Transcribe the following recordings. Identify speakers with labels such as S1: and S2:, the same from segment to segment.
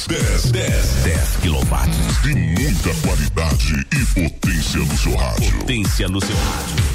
S1: 10 quilowatts.
S2: De muita qualidade e potência no seu rádio.
S1: Potência no seu rádio.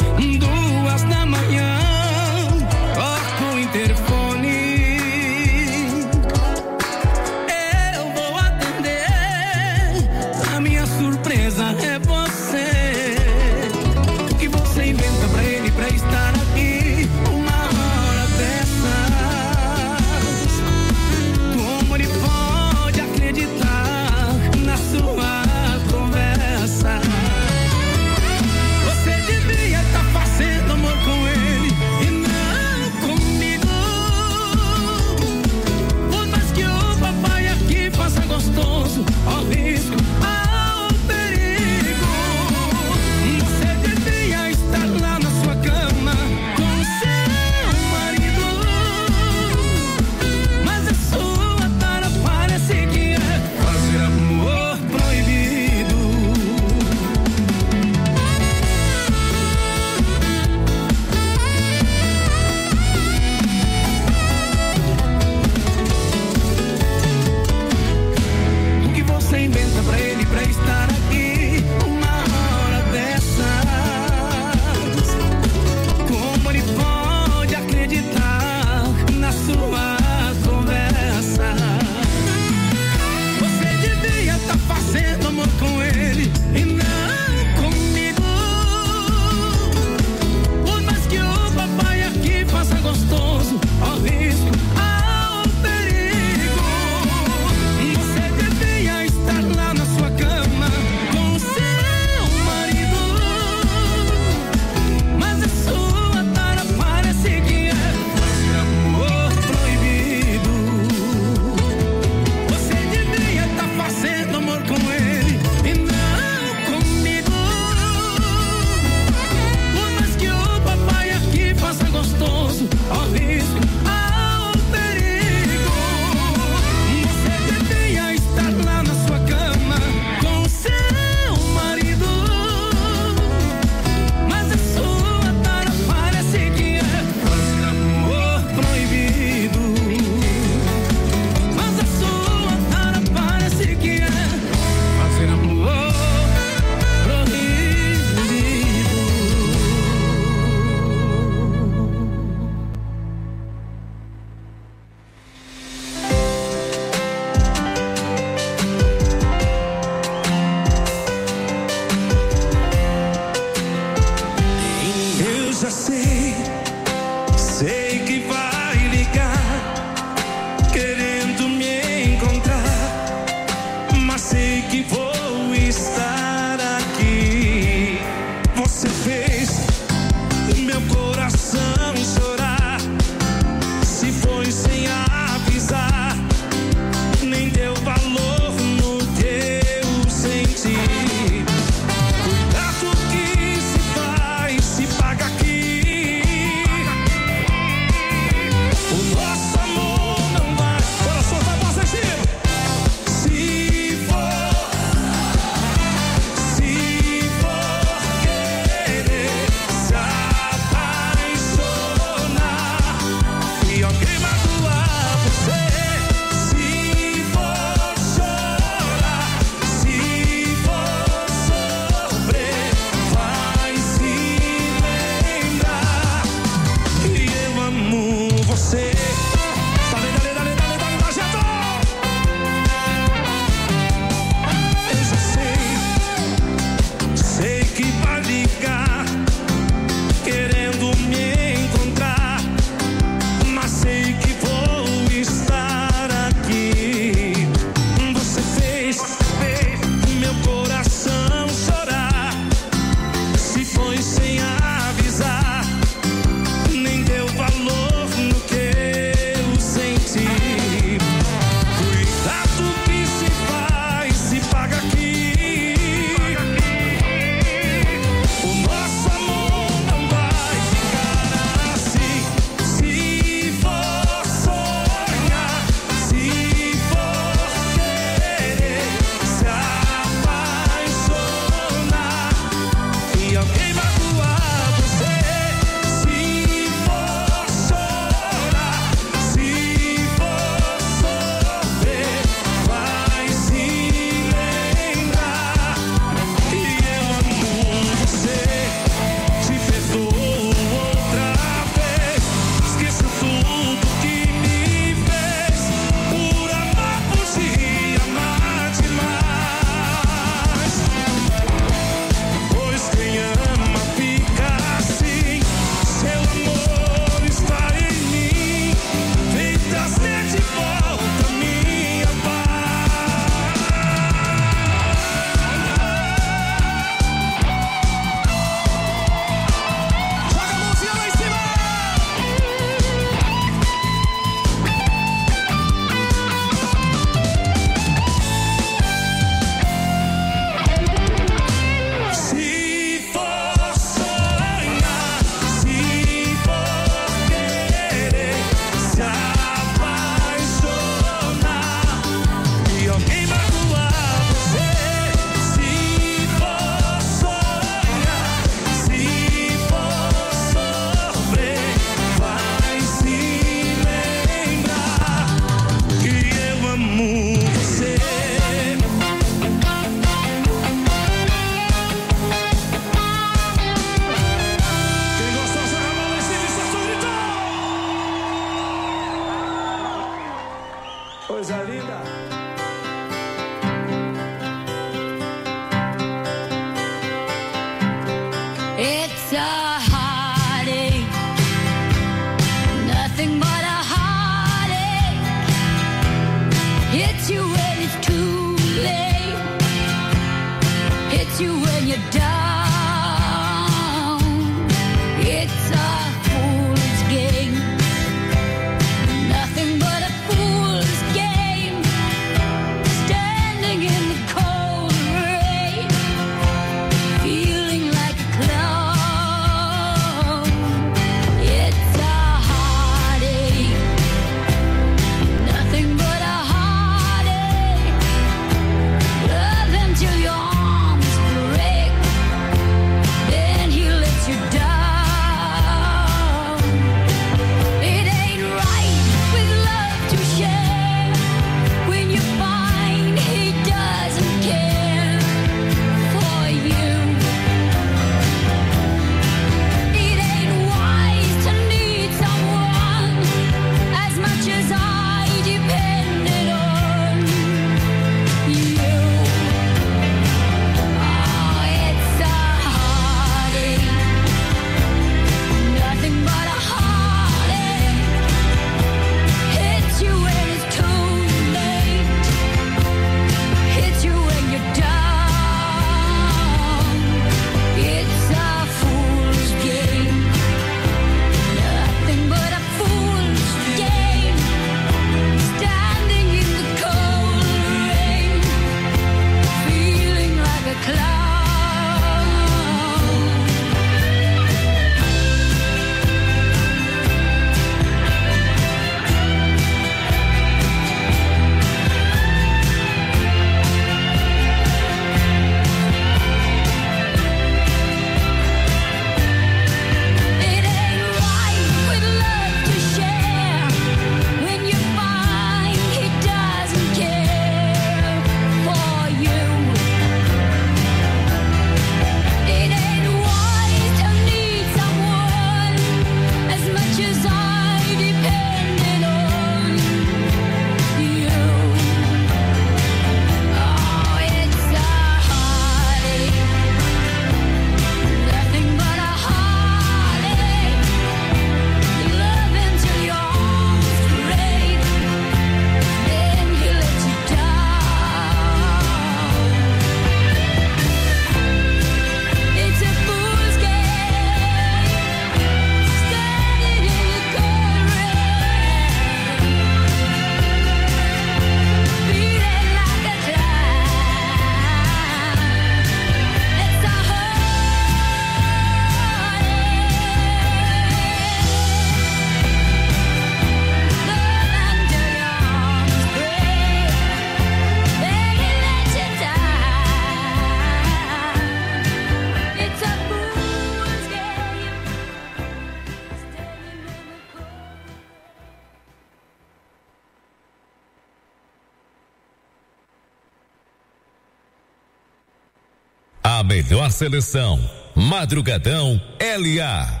S1: A melhor seleção, Madrugadão LA.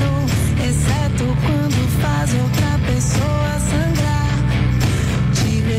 S3: Exceto quando faz outra pessoa sangrar. Te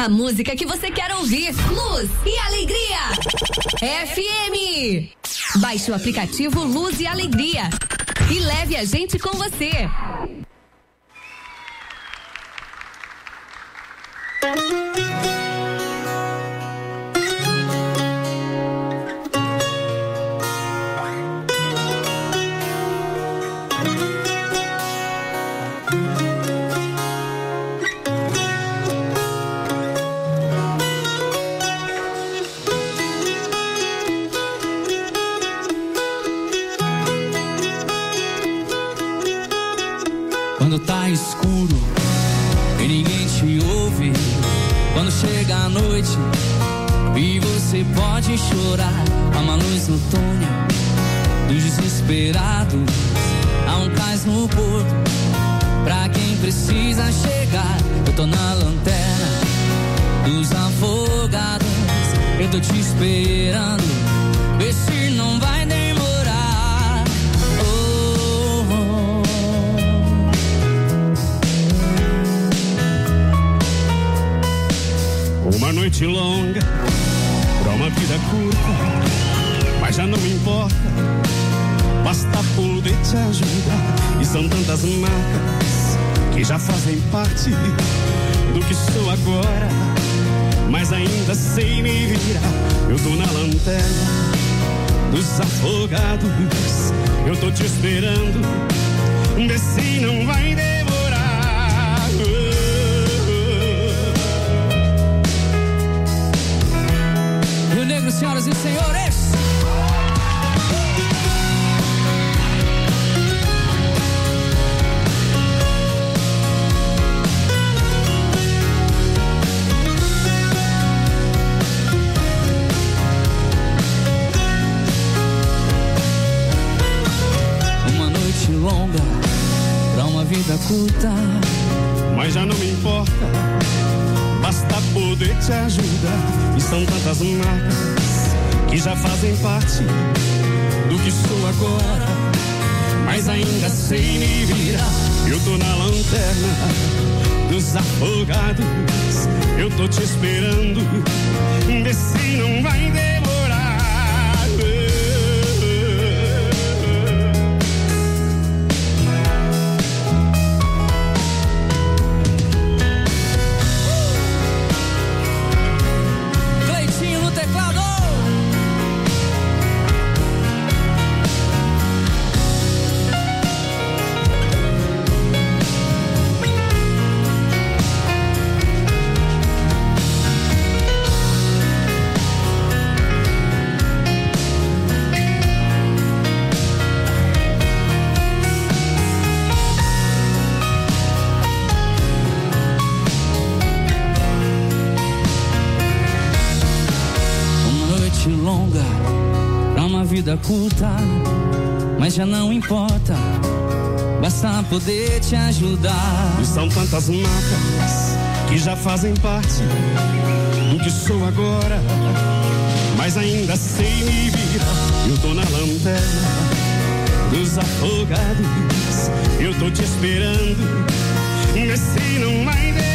S3: A música que você quer ouvir. Luz e Alegria. FM. Baixe o aplicativo Luz e Alegria e leve a gente com você.
S4: Quando tá escuro e ninguém te ouve, quando chega a noite e você pode chorar, há uma luz no túnel dos desesperados, há um cais no porto pra quem precisa chegar. Eu tô na lanterna dos afogados, eu tô te esperando, vê se não vai demorar.
S5: Uma noite longa pra uma vida curta, mas já não importa, basta poder te ajudar. E são tantas marcas que já fazem parte do que sou agora, mas ainda sei me virar. Eu tô na lanterna dos afogados, eu tô te esperando, vê se não vai demorar.
S4: Rio Negro, senhoras e senhores. Uma noite longa pra uma vida curta,
S5: mas já não me importa, basta poder te ajudar. E são tantas marcas que já fazem parte do que sou agora, mas ainda sei me virar. Eu tô na lanterna dos afogados, eu tô te esperando, vê se não vai demorar.
S4: Vida curta, mas já não importa, basta poder te ajudar.
S5: E são tantas marcas que já fazem parte do que sou agora, mas ainda sei me virar. Eu tô na lanterna dos afogados, eu tô te esperando, vê se não vai demorar.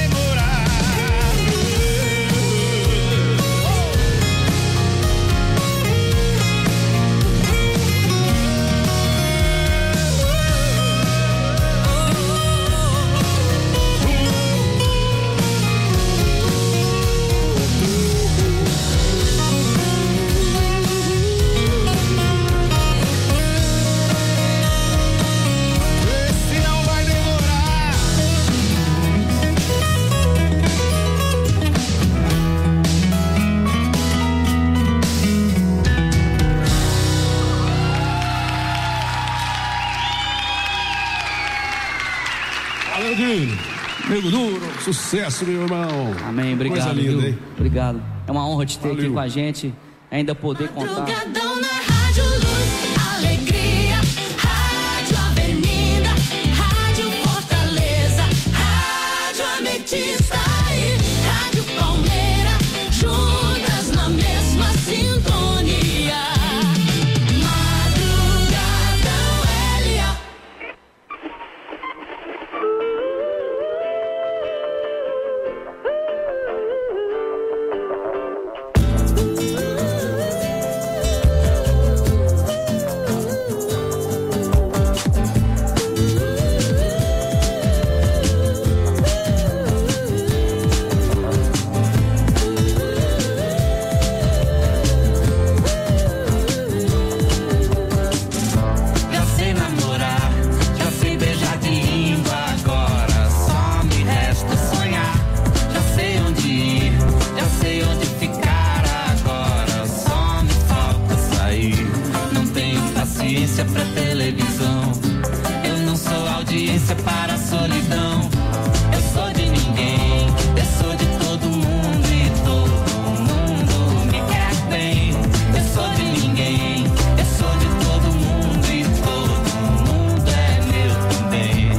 S6: Nego Duro, sucesso, meu irmão.
S4: Amém, obrigado.
S6: Coisa linda, hein?
S4: Obrigado. É uma honra te ter aqui com a gente, ainda poder contar.
S3: Madrugadão na Rádio Luz, Alegria, Rádio Avenida, Rádio Fortaleza, Rádio Ametista e Rádio Palmeira, juntas na mesma sintonia. Madrugadão L.A.
S4: para a solidão. Eu sou de ninguém, eu sou de todo mundo e todo mundo me quer bem. Eu sou de ninguém, eu sou de todo mundo e todo mundo é meu também.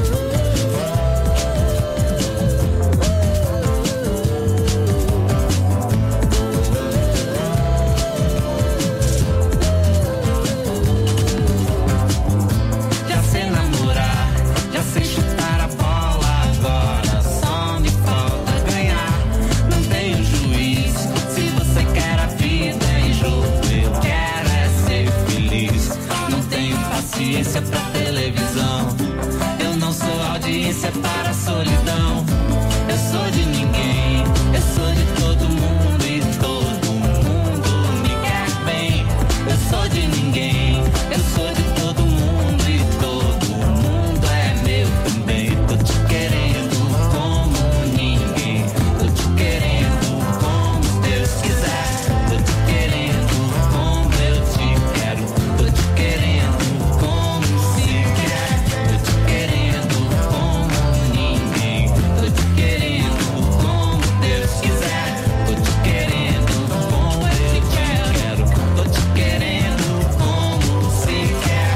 S4: Já sei namorar, já sei chutar a bola, agora só me falta ganhar. Não tenho juiz, se você quer a vida em jogo, eu quero é ser feliz. Não tenho paciência pra televisão, eu não sou audiência para a solidão. Eu sou de ninguém, eu sou de todo mundo e todo mundo me quer bem. Eu sou de ninguém, eu sou de todo mundo e todo mundo é meu também. Tô te querendo como ninguém, tô te querendo como Deus quiser. Tô te querendo como eu te quero, tô te querendo como se quer. Tô te querendo como ninguém, tô te querendo como Deus quiser. Tô te querendo como eu te quero, tô te querendo como se quer.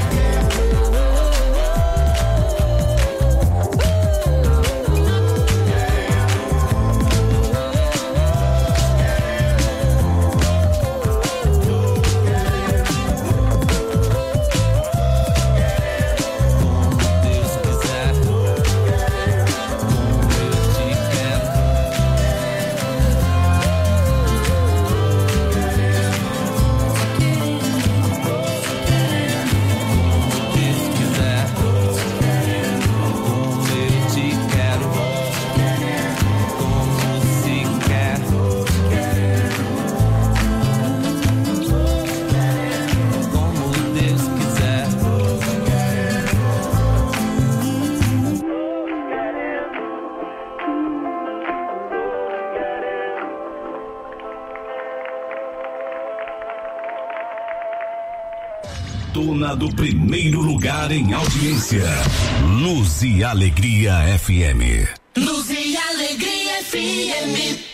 S4: Deus quiser, como eu te quero. Deus quiser, como eu te quero, como se quer. Como Deus quiser.
S1: Dona do primeiro lugar em audiência. Luz e Alegria FM.
S4: Luz e Alegria FM.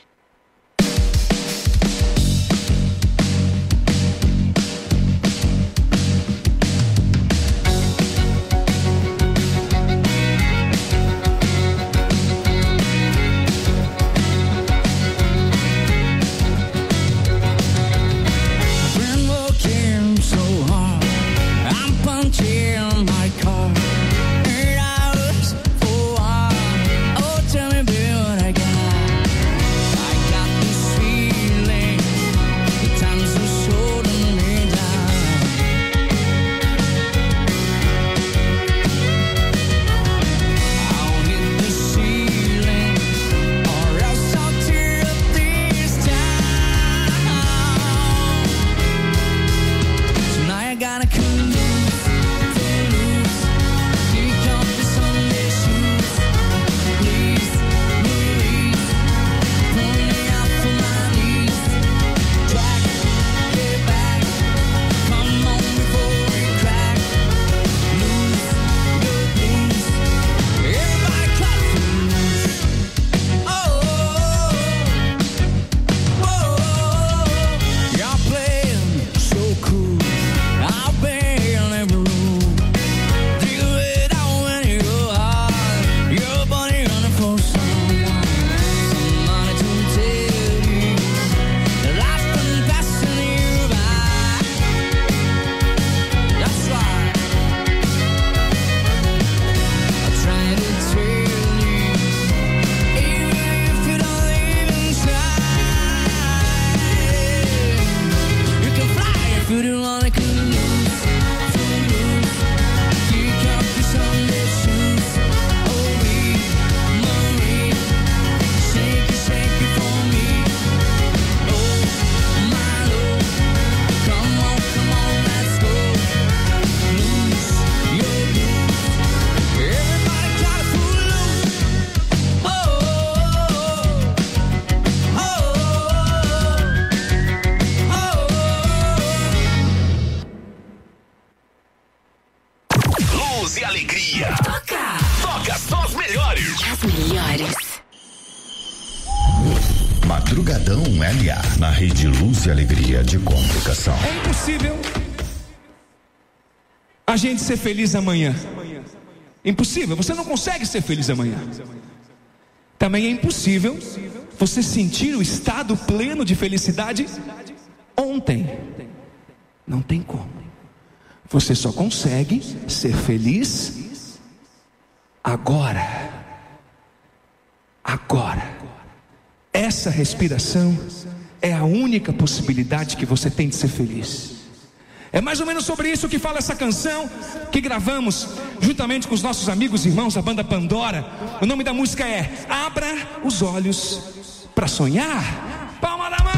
S4: Been working so hard, I'm punching my car. 8 hours for a while. Oh, tell me, baby, what I got.
S3: melhores.
S1: Madrugadão LA, na rede Luz e Alegria de Comunicação.
S7: É impossível a gente ser feliz amanhã. Impossível, você não consegue ser feliz amanhã. Também é impossível você sentir o estado pleno de felicidade ontem. Não tem como. Você só consegue ser feliz agora. Agora. Essa respiração é a única possibilidade que você tem de ser feliz. É mais ou menos sobre isso que fala essa canção que gravamos juntamente com os nossos amigos e irmãos da banda Pandora. O nome da música é Abra os Olhos para Sonhar. Palma da mão!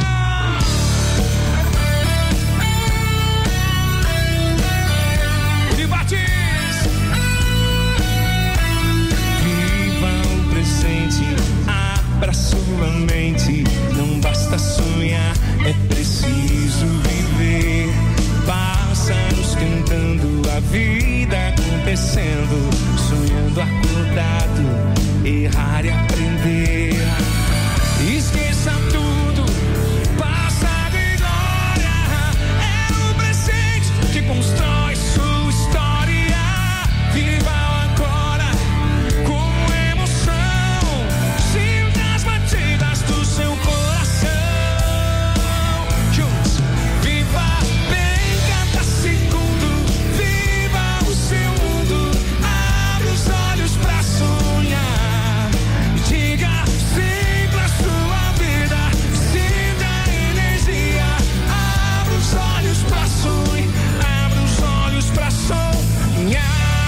S7: Viva o presente, abra sua mente. Não basta sonhar, é preciso viver. Pássaros cantando, a vida acontecendo, sonhando acordado, errar e aprender. Esqueça tudo, passado e glória. É o presente que constrói sua história. Viva o agora com emoção, sinta as batidas do seu coração. Juntos, viva bem, cada segundo, viva o seu mundo. Abre os olhos pra sonhar, diga sim pra sua vida, sinta a energia. Abre os olhos pra sonhar, abre os olhos pra sonhar.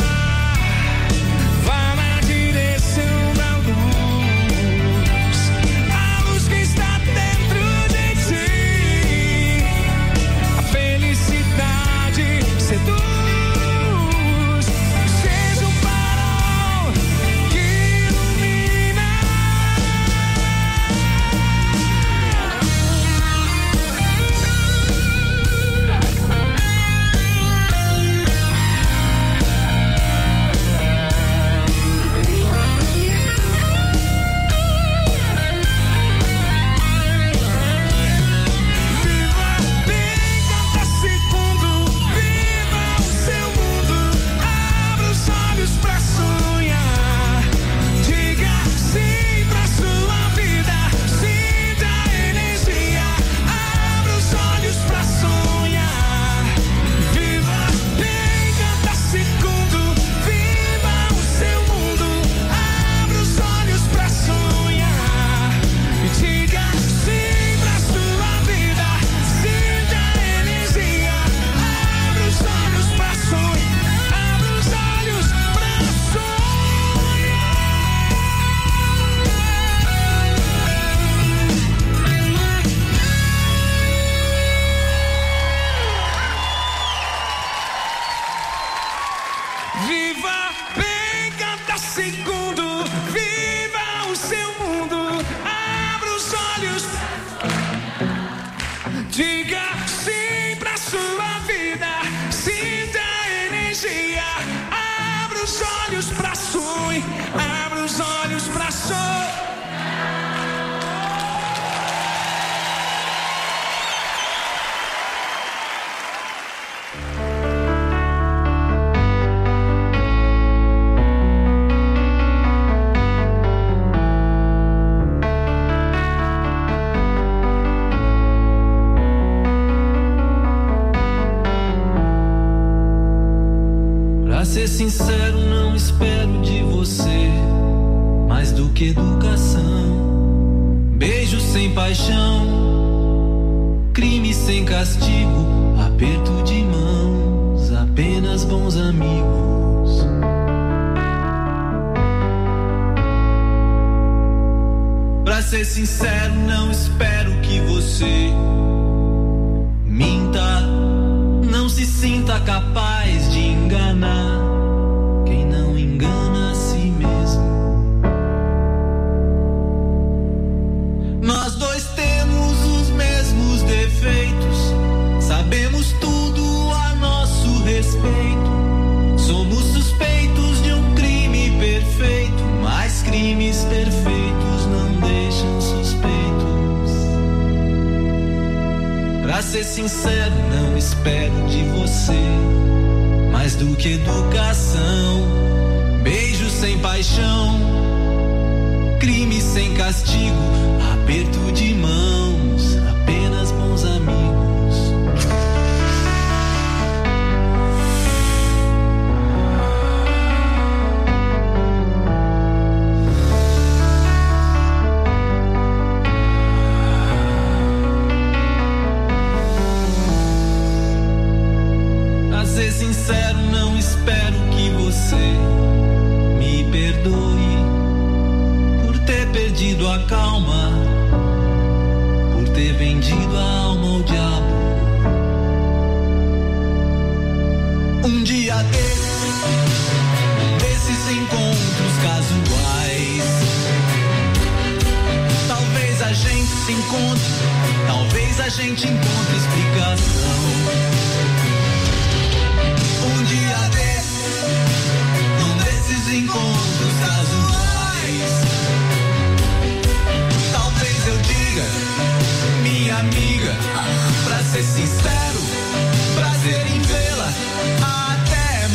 S7: Vá na direção da luz, a luz que está dentro de ti. A felicidade seduz, seja um farol que ilumina. Viva bem, cada segundo, viva o seu mundo. Abra os olhos pra sonhar, diga sim pra sua vida, sinta a energia. Abra os olhos pra sonhar. Viva bem, cada segundo, viva o seu mundo. Abra os olhos pra sonhar, diga sim pra sua vida, sinta a energia. Abre os olhos pra sonhar, abre os olhos pra sonhar. Viva bem, cada segundo, viva o seu mundo. Abra os olhos, diga sim pra sua vida, sinta a energia. Abra os olhos pra sonhar, abra os olhos pra sonhar.
S4: Pra ser sincero, não espero de você mais do que educação. Beijo sem paixão, crime sem castigo, aperto de mãos, apenas bons amigos. Pra ser sincero, não espero que você minta, não se sinta capaz de enganar quem não engana a si mesmo. Nós dois temos os mesmos defeitos, sabemos tudo a nosso respeito. Somos suspeitos de um crime perfeito, mas crimes
S8: ser sincero, não espero de você mais do que educação, beijo sem paixão, crime sem castigo, aperto de mãos, apenas bons amigos. Pra ser sincero, não espero que você me perdoe por ter perdido a calma, por ter vendido a alma ao diabo. Um dia desses encontros casuais, talvez a gente se encontre, talvez a gente encontre explicação. Um dia desses encontros casuais, talvez eu diga, minha amiga, pra ser sincero, prazer em vê-la, até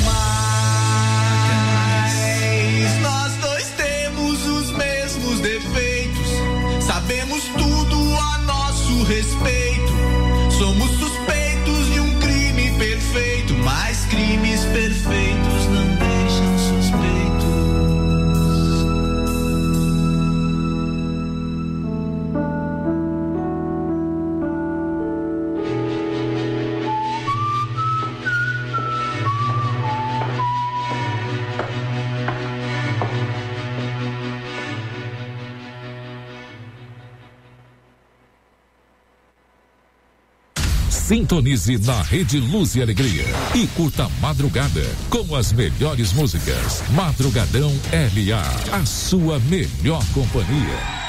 S8: mais. Nós dois temos os mesmos defeitos, sabemos tudo a nosso respeito, somos suspeitos de um crime perfeito, mas crimes perfeitos não deixam suspeitos.
S1: Sintonize na Rede Luz e Alegria e curta a madrugada com as melhores músicas. Madrugadão LA, a sua melhor companhia.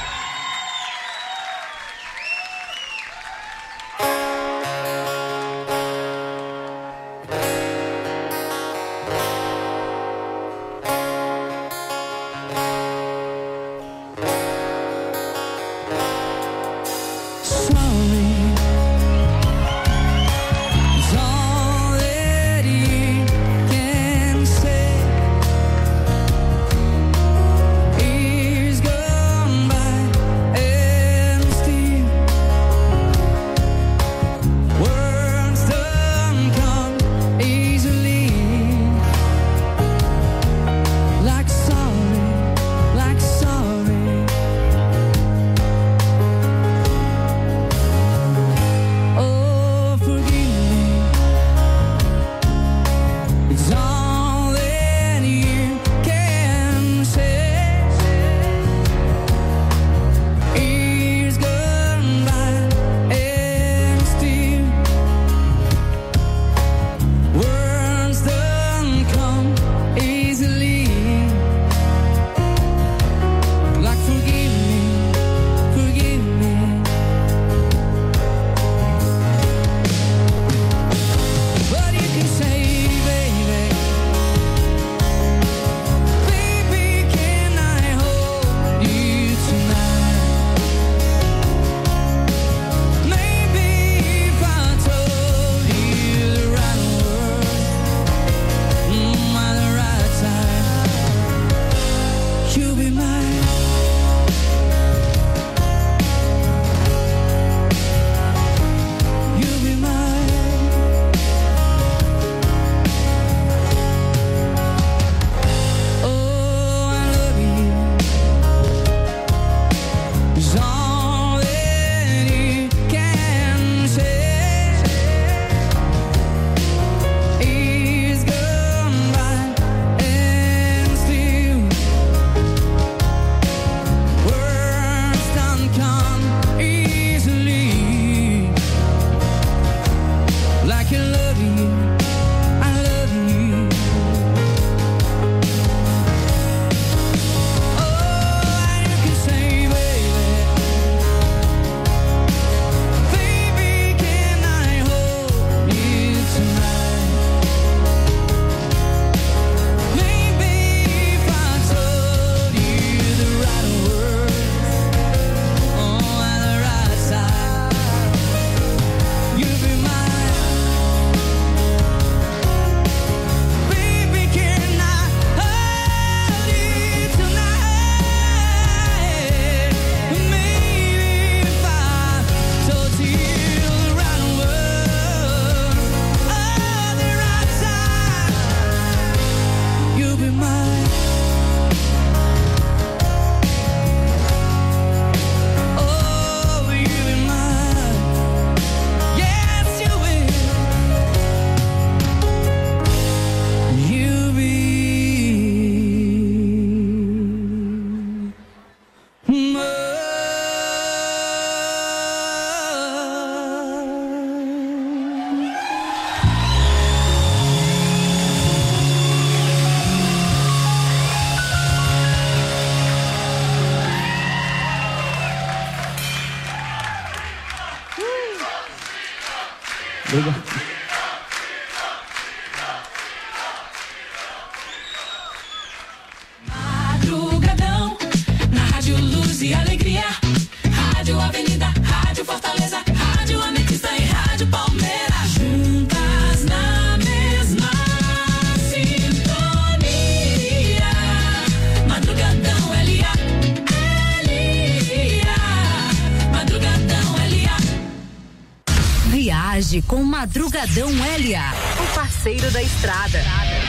S9: Years gone by.
S7: Madrugadão, na Rádio Luz e Alegria. Rádio Avenida, Rádio Fortaleza, Rádio Ametista e Rádio Palmeira. Juntas na mesma sintonia. Madrugadão L.A. Madrugadão L.A.
S3: Viaje com Madrugadão L.A., o parceiro da estrada.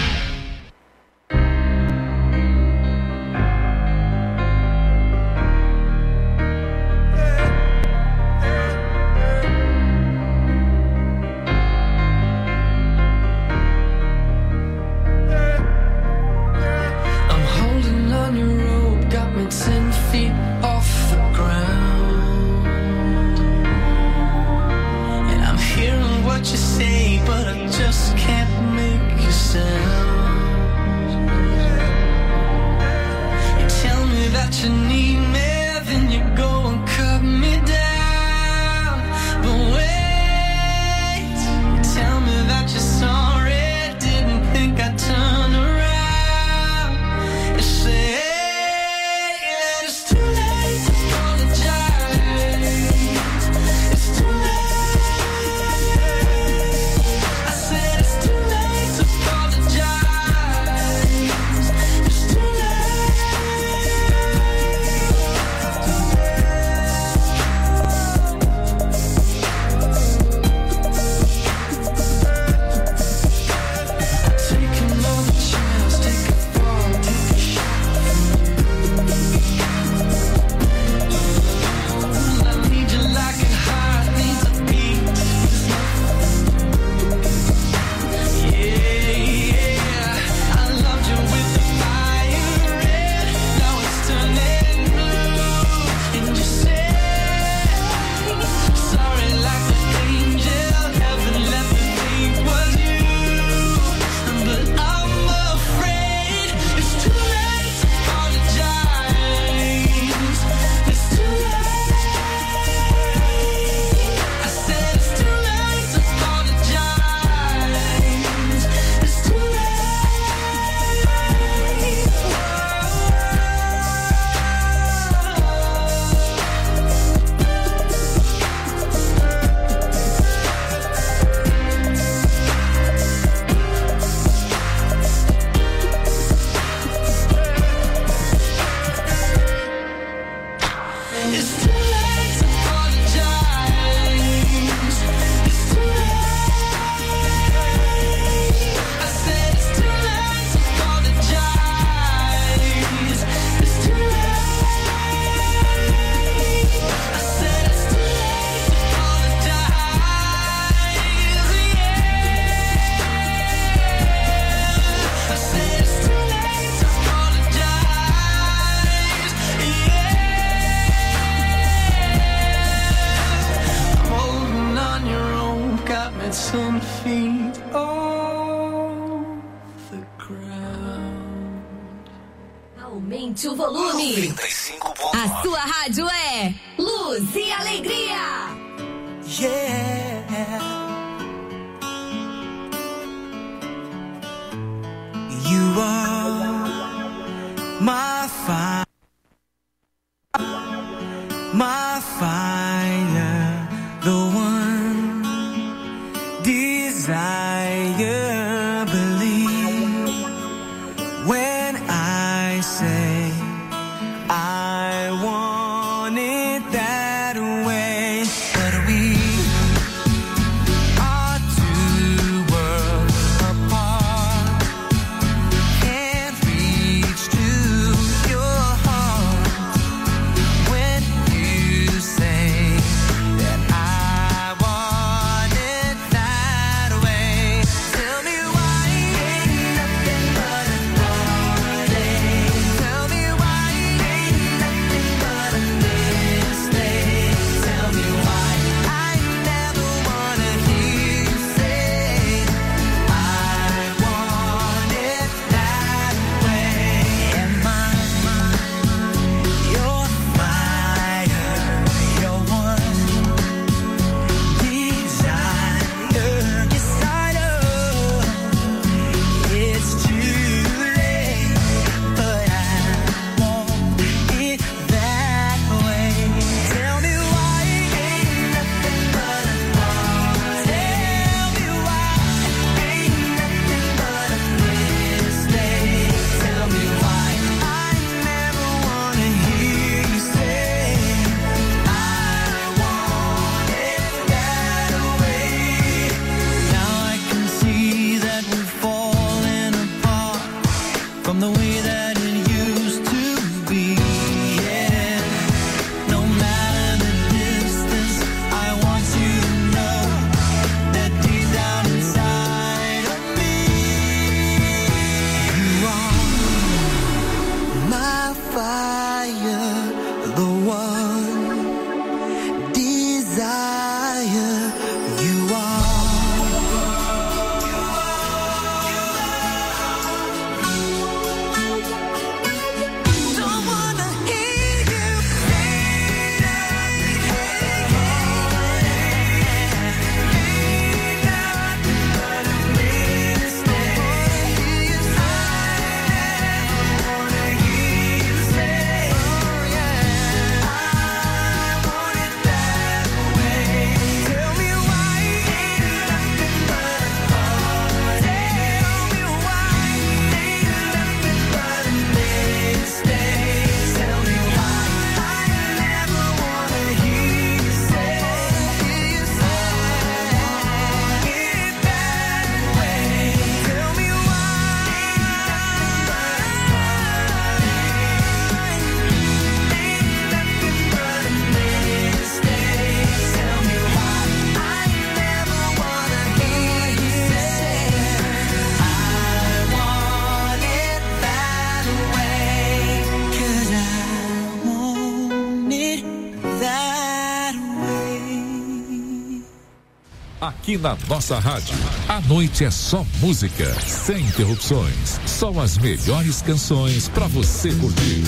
S3: Aumente o volume. 95.9. A sua rádio é Luz e Alegria.
S9: Yeah. You are my fire, the one desire. Believe when I say I want it that way. But we are two worlds apart. Can't reach to your heart. my fire, the one desire you are. Don't wanna hear you say
S1: Aqui na nossa rádio, a noite é só música, sem interrupções. Só as melhores canções pra você curtir.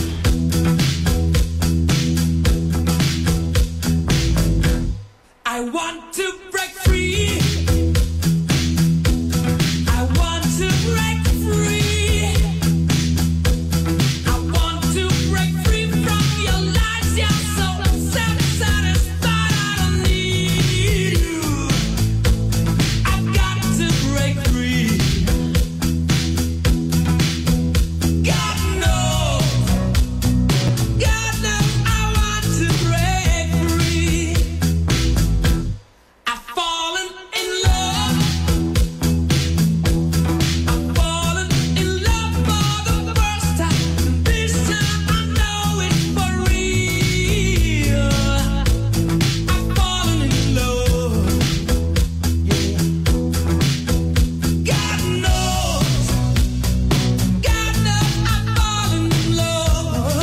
S7: I want to break free. I want to break free. I want to break free from your lies. You're so self-satisfied. I don't need you. I've got to break free. God knows I want to break free. I've fallen in love. I've fallen in love for the first time. This time I know it's for real. I've fallen in love. Yeah. God knows I've fallen in love.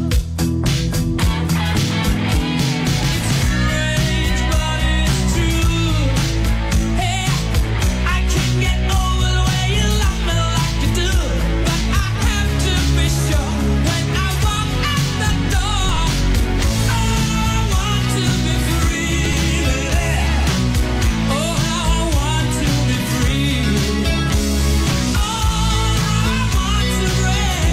S7: It's strange, but it's true. Hey, I can't get over the way you love me like you do. But I have to be sure when I walk out the door. Oh, I want to be free. Oh, how I want to be free. Oh, I want to break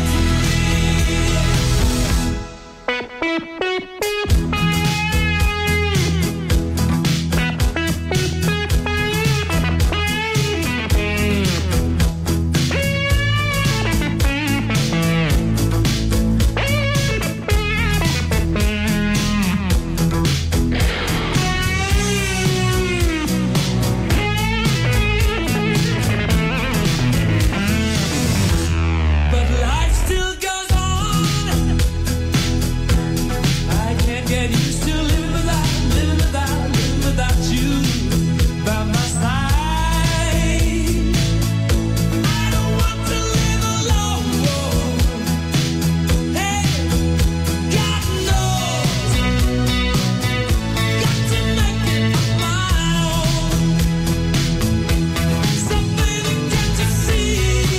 S7: But life still goes on. I can't get used to living without you by my side. I don't want to live alone. Hey, God knows, got to make it my own. So baby, can't you see?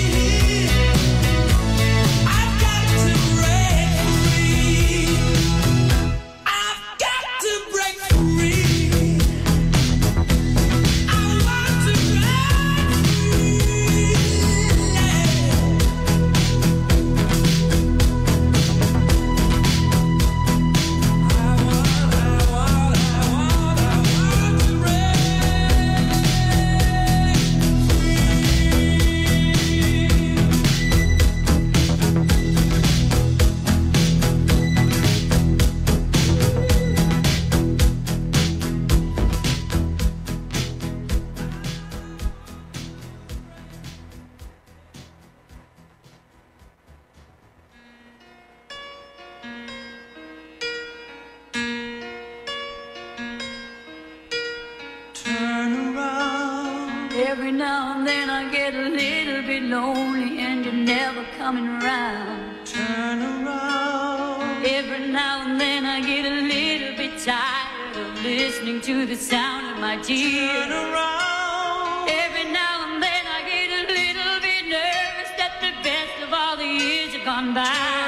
S7: I've got to break free. I've got to break free. I want to break turn around.
S10: Every now and then I get a little bit lonely and you're never coming around.
S7: Turn around.
S10: now and then I get a little bit tired of listening to the sound of my tears. Turn around. Every now and then I get a little bit nervous that the best of all the years have gone by.